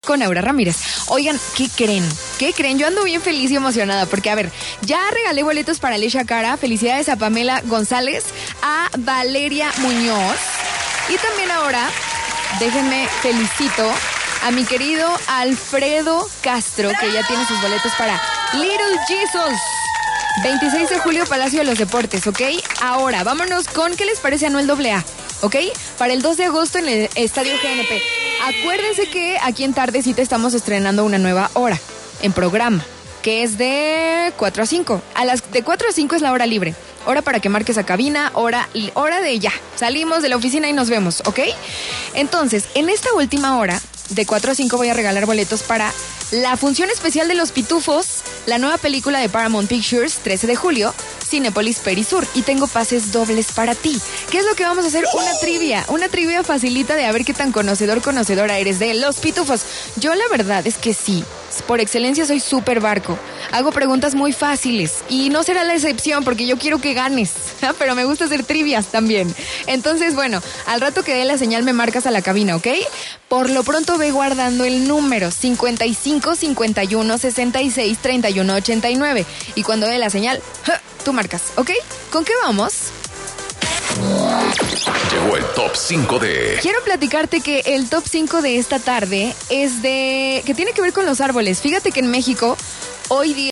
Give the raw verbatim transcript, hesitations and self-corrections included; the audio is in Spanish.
Con Aura Ramírez. Oigan, ¿qué creen? ¿Qué creen? Yo ando bien feliz y emocionada porque, a ver, ya regalé boletos para Alicia Cara. Felicidades a Pamela González, a Valeria Muñoz. Y también ahora, déjenme felicito a mi querido Alfredo Castro, que ya tiene sus boletos para Little Jesus. veintiséis de julio, Palacio de los Deportes, ¿ok? Ahora, vámonos con, ¿qué les parece Anuel doble A? ¿Ok? Para el dos de agosto en el Estadio G N P. Acuérdense que aquí en Tardecita estamos estrenando una nueva hora en programa, que es de cuatro a cinco. A las de cuatro a cinco es la hora libre. Hora para que marques a cabina, hora, hora de ya. Salimos de la oficina y nos vemos, ¿ok? Entonces, en esta última hora, de cuatro a cinco, voy a regalar boletos para la función especial de Los Pitufos, la nueva película de Paramount Pictures, trece de julio, Cinépolis Perisur. Y tengo pases dobles para ti. ¿Qué es lo que vamos a hacer? Una trivia. Una trivia facilita de a ver qué tan conocedor, conocedora eres de Los Pitufos. Yo la verdad es que sí. Por excelencia soy súper barco. Hago preguntas muy fáciles. Y no será la excepción porque yo quiero que ganes. Pero me gusta hacer trivias también. Entonces, bueno, al rato que dé la señal me marcas a la cabina, ¿ok? Por lo pronto ve guardando el número cincuenta y cinco, cincuenta y uno, sesenta y seis, treinta y uno, ochenta y nueve. Y cuando dé la señal, tú marcas, ¿ok? ¿Con qué vamos? Llegó el top cinco de... Quiero platicarte que el top cinco de esta tarde es de... que tiene que ver con los árboles. Fíjate que en México, hoy día...